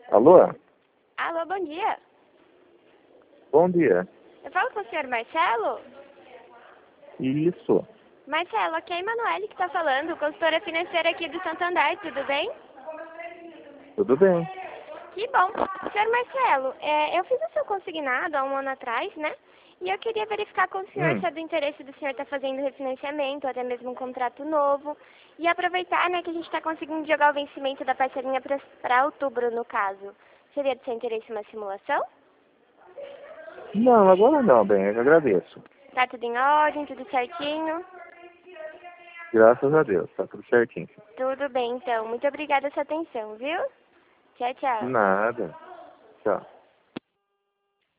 Alô? Alô, bom dia. Bom dia. Eu falo com o senhor Marcelo? Isso. Marcelo, aqui é a Emanuele que está falando, consultora financeira aqui do Santander, tudo bem? Tudo bem? Que bom. Senhor Marcelo, eu fiz o seu consignado há um ano atrás, né? E eu queria verificar com o senhor se é do interesse do senhor estar fazendo refinanciamento, ou até mesmo um contrato novo. E aproveitar, né, que a gente está conseguindo jogar o vencimento da parcelinha para outubro, no caso. Seria do seu interesse uma simulação? Não, agora não, bem, eu agradeço. Tá tudo em ordem, tudo certinho? Graças a Deus, tá tudo certinho. Tudo bem, então. Muito obrigada pela sua atenção, viu? Tchau, tchau. Nada. Tchau.